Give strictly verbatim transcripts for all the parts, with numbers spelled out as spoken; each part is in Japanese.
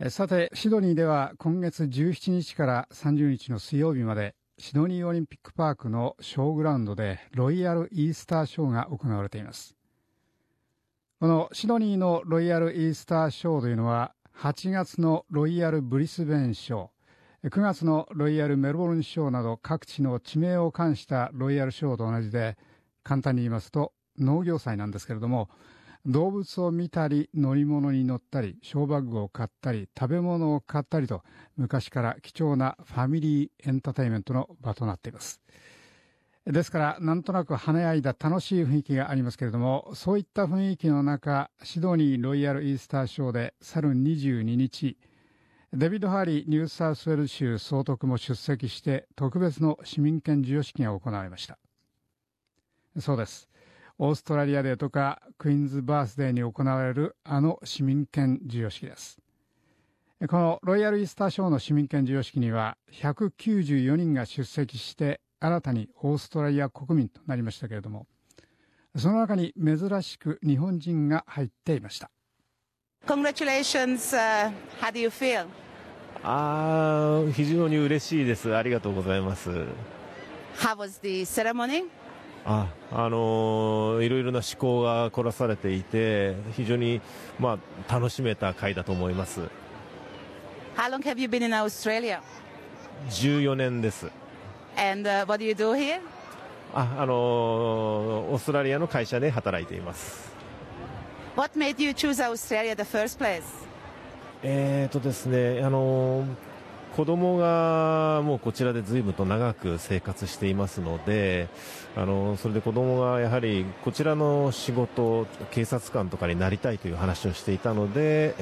さて、シドニーでは今月じゅうしちにちからさんじゅうにちの水曜日までシドニーオリンピックパークのショーグラウンドでロイヤルイースターショーが行われています。このシドニーのロイヤルイースターショーというのははちがつのロイヤルブリスベンショー、くがつのロイヤルメルボルンショーなど各地の地名を冠したロイヤルショーと同じで、簡単に言いますと農業祭なんですけれども、動物を見たり乗り物に乗ったりショーバッグを買ったり食べ物を買ったりと、昔から貴重なファミリーエンターテインメントの場となっています。ですからなんとなく華やいだ楽しい雰囲気がありますけれども、そういった雰囲気の中、シドニーロイヤルイースターショーで去るにじゅうににち、デビッド・ハーリーニューサウスウェルズ州総督も出席して特別の市民権授与式が行われました。そうです、オーストラリアデーとかクイーンズバースデーに行われるあの市民権授与式です。このロイヤルイースターショーの市民権授与式にはひゃくきゅうじゅうよにんが出席して新たにオーストラリア国民となりましたけれども、その中に珍しく日本人が入っていました。 Congratulations、uh, how do you feel? あ非常に嬉しいです。ありがとうございます。 How was the ceremony? あ、あのー、いろいろな思考が凝らされていて非常に、まあ、楽しめた会だと思います。 How long have you been in Australia? じゅうよねんです。 And、uh, what do you do here? あ、あのー、オーストラリアの会社で働いています。 What made you choose Australia in the first place? えーとですね、あのー、子供がもうこちらで随分と長く生活していますので、あのそれで子供がやはりこちらの仕事、警察官とかになりたいという話をしていたので、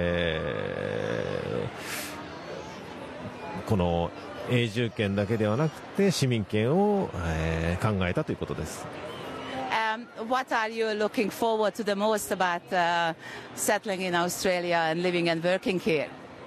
えー、この永住権だけではなくて市民権を、えー、考えたということです。 Um, what are you looking forward to the most about、uh, settling in Australia and living and working here?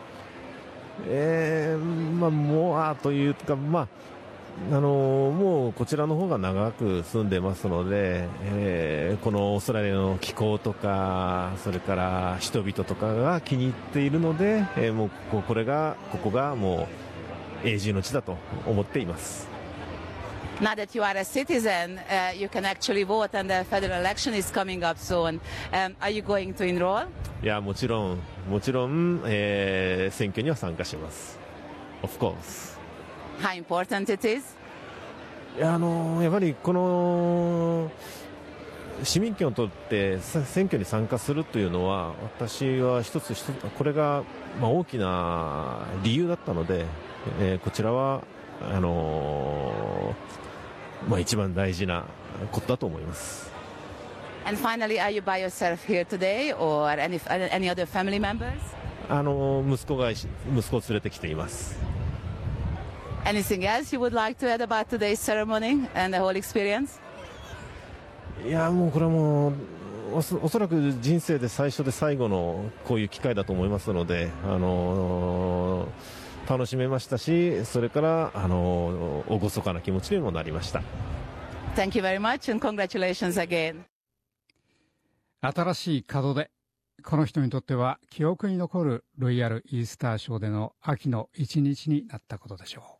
えーまあ、モアというか、まああのー、もうこちらの方が長く住んでますので、えー、このオーストラリアの気候とかそれから人々とかが気に入っているので、えー、もうここれがここがもう永住の地だと思っています。 Now that you are a citizen, uh, you can actually vote and the federal election is coming up soon. Um, are you going to enroll? いや、もちろんもちろん、えー、選挙には参加します。 Of course. How important it is? いや、あのー、やはりこの市民権を取って選挙に参加するというのは私は一つ一つこれが、まあ、大きな理由だったので、えー、こちらはあのーまあ、一番大事なことだと思います。 And finally, are you by yourself here today or any, any other family members? あの息子が息子を連れてきています。 Anything else you would like to add about today's ceremony and the whole experience? いや、もうこれはもう おそ, おそらく人生で最初で最後のこういう機会だと思いますので、あのー楽しめましたし、それからあの厳かな気持ちにもなりました。 Thank you very much and congratulations again. 新しい門出、この人にとっては記憶に残るロイヤルイースターショーでの秋の一日になったことでしょう。